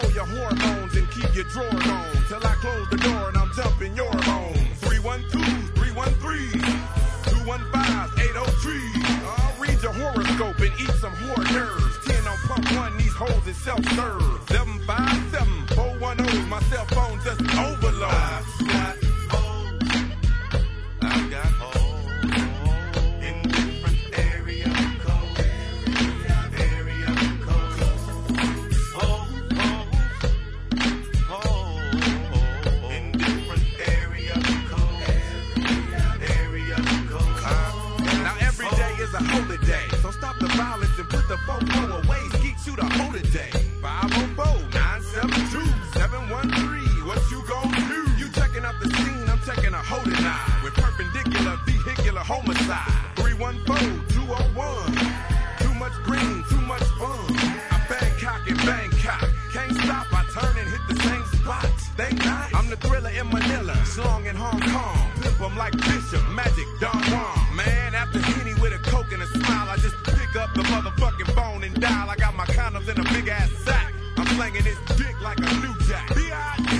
control your hormones and keep your drawers on. Till I close the door and I'm dumping your bones. 312s, 313s, 215s, 803s. I'll read your horoscope and eat some hors d'oeuvres. 10 on pump one, these hoes is self-serve. 757 410, my cell phone just overload. I've got hoes in different area codes. Area codes. In different area codes. Area codes. Now every day is a holiday, so stop the violence and put the fofo away. Skeet shoot a hoe today. 504-972-713. What you gon' do? You checking out the scene, I'm checking a hoe tonight. With perpendicular vehicular homicide. 314-201. Too much green, too much fun. I'm Bangkok and Bangkok. Can't stop, I turn and hit the same spot. They not. I'm the thriller in Manila, slong in Hong Kong. Pimp 'em like Bishop, Magic, Don Juan. Man, after Henny with a coke and a smile, I just pick up the motherfucking phone and dial. I got my condoms in a big ass sack. I'm slanging this dick like a new jack. B.I.